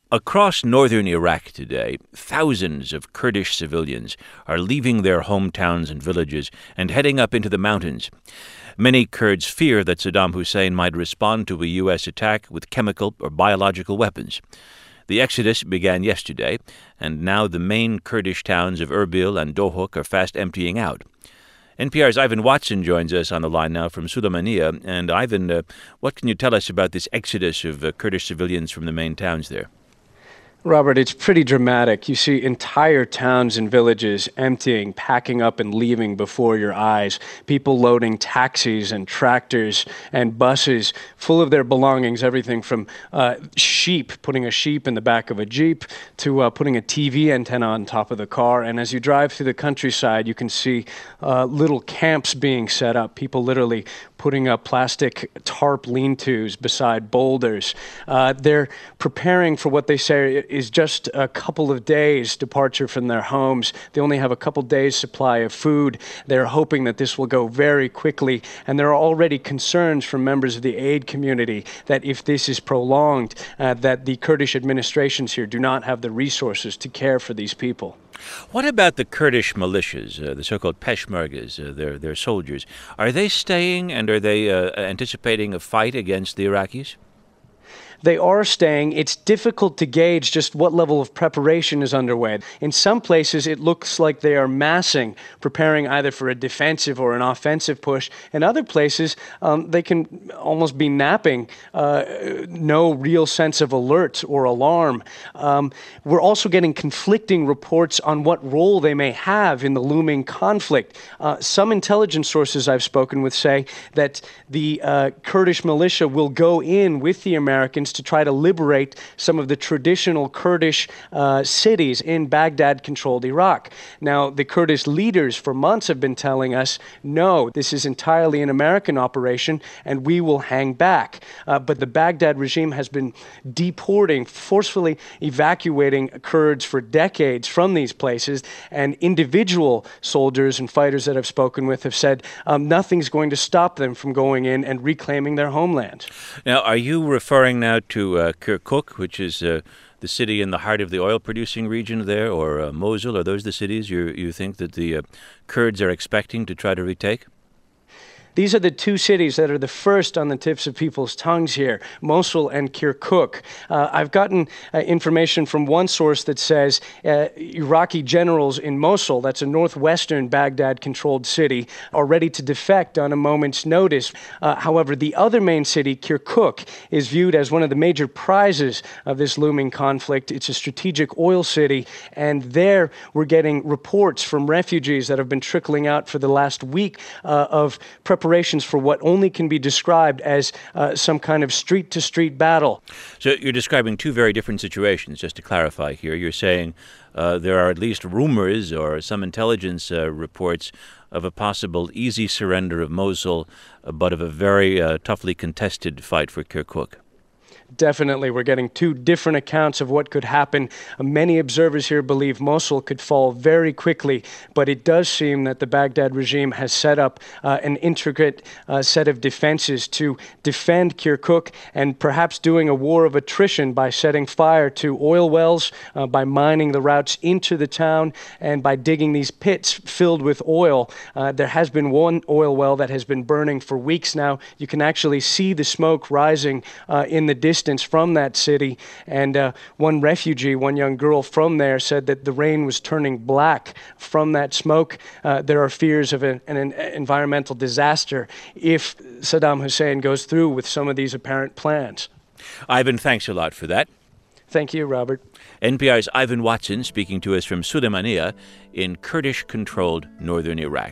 Across northern Iraq today, thousands of Kurdish civilians are leaving their hometowns and villages and heading up into the mountains. Many Kurds fear that Saddam Hussein might respond to a U.S. attack with chemical or biological weapons. The exodus began yesterday, and now the main Kurdish towns of Erbil and Dohuk are fast emptying out. NPR's Ivan Watson joins us on the line now from Sulaymaniyah. And Ivan, what can you tell us about this exodus of Kurdish civilians from the main towns there? Robert, it's pretty dramatic. You see entire towns and villages emptying, packing up and leaving before your eyes. People loading taxis and tractors and buses full of their belongings, everything from sheep, putting a sheep in the back of a Jeep, to putting a TV antenna on top of the car. And as you drive through the countryside, you can see little camps being set up, people literally putting up plastic tarp lean-tos beside boulders. They're preparing for what they say is just a couple of days departure from their homes. They only have a couple days supply of food. They're hoping that this will go very quickly. And there are already concerns from members of the aid community that if this is prolonged, that the Kurdish administrations here do not have the resources to care for these people. What about the Kurdish militias, the so-called Peshmergas, their soldiers? Are they staying, and are they anticipating a fight against the Iraqis? They are staying. It's difficult to gauge just what level of preparation is underway. In some places, it looks like they are massing, preparing either for a defensive or an offensive push. In other places, they can almost be napping, no real sense of alert or alarm. We're also getting conflicting reports on what role they may have in the looming conflict. Some intelligence sources I've spoken with say that the Kurdish militia will go in with the Americans to try to liberate some of the traditional Kurdish cities in Baghdad-controlled Iraq. Now, the Kurdish leaders for months have been telling us, no, this is entirely an American operation, and we will hang back. But the Baghdad regime has been deporting, forcefully evacuating Kurds for decades from these places, and individual soldiers and fighters that I've spoken with have said nothing's going to stop them from going in and reclaiming their homeland. Now, are you referring now to Kirkuk, which is the city in the heart of the oil-producing region there, or Mosul? Are those the cities you think that the Kurds are expecting to try to retake? These are the two cities that are the first on the tips of people's tongues here, Mosul and Kirkuk. I've gotten information from one source that says Iraqi generals in Mosul, that's a northwestern Baghdad-controlled city, are ready to defect on a moment's notice. However, the other main city, Kirkuk, is viewed as one of the major prizes of this looming conflict. It's a strategic oil city, and there we're getting reports from refugees that have been trickling out for the last week of preparations for what only can be described as some kind of street-to-street battle. So you're describing two very different situations, just to clarify here. You're saying there are at least rumors or some intelligence reports of a possible easy surrender of Mosul, but of a very toughly contested fight for Kirkuk. Definitely. We're getting two different accounts of what could happen. Many observers here believe Mosul could fall very quickly, but it does seem that the Baghdad regime has set up an intricate set of defenses to defend Kirkuk, and perhaps doing a war of attrition by setting fire to oil wells, by mining the routes into the town, and by digging these pits filled with oil. There has been one oil well that has been burning for weeks now. You can actually see the smoke rising in the distance from that city, and one refugee, one young girl from there, said that the rain was turning black from that smoke. There are fears of an environmental disaster if Saddam Hussein goes through with some of these apparent plans. Ivan, thanks a lot for that. Thank you, Robert. NPR's Ivan Watson speaking to us from Sulaymaniyah in Kurdish-controlled northern Iraq.